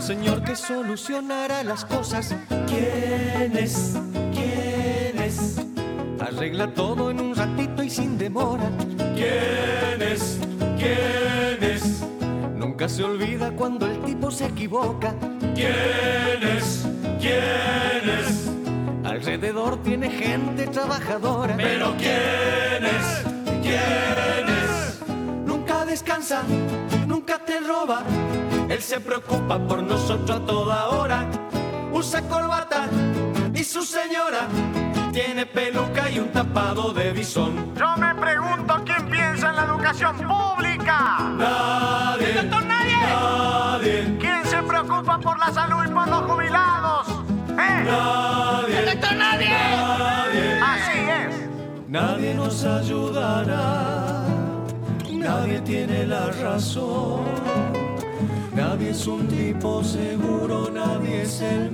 señor que solucionará las cosas. ¿Quién es? ¿Quién es? Arregla todo en un ratito y sin demora. ¿Quién es? ¿Quién es? Nunca se olvida cuando el tipo se equivoca. ¿Quién es? ¿Quién es? Alrededor tiene gente trabajadora. Pero ¿quién es? ¿Quién es? Nunca descansa, nunca te roba. Él se preocupa por nosotros a toda hora. Usa corbata y su señora tiene peluca y un tapado de bisón. Yo me pregunto quién piensa en la educación pública. Nadie. ¿Doctor Nadie? Nadie. ¿Quién se preocupa por la salud y por los jubilados? Nadie. ¿El doctor Nadie? Nadie. Así es. Nadie nos ayudará. Nadie tiene la razón. Nadie es un tipo seguro, nadie es el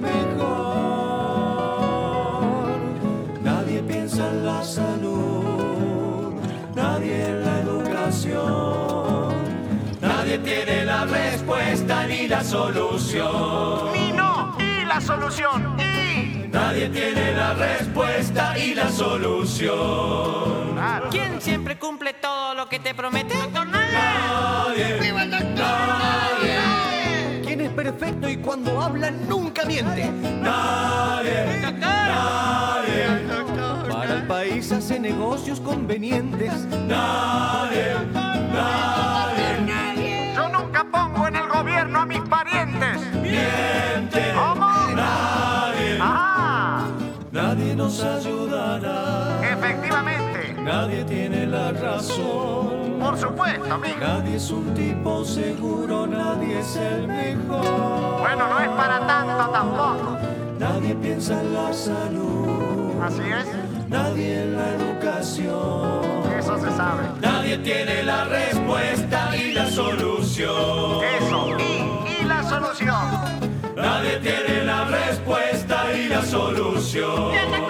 mejor. Nadie piensa en la salud, nadie en la educación. Nadie tiene la respuesta ni la solución. Ni no, y la solución, y... Nadie tiene la respuesta y la solución. Claro. ¿Quién siempre cumple todo lo que te promete? ¡Doctor Nadie! Nadie. ¡Viva el doctor Nadie! ¿Quién es perfecto y cuando habla nunca miente? Nadie. Nadie. Para el país hace negocios convenientes. Nadie. Nadie. Yo nunca pongo en el gobierno a mis parientes. Miente. ¿Cómo? Nadie. ¡Ah! Nadie nos ayudará. Efectivamente. Nadie tiene la razón. Por supuesto, amigo. Nadie es un tipo seguro, nadie es el mejor. Bueno, no es para tanto tampoco. Nadie piensa en la salud. Así es. Nadie en la educación. Eso se sabe. Nadie tiene la respuesta y la solución. Eso. Y la solución. Nadie tiene la respuesta y la solución.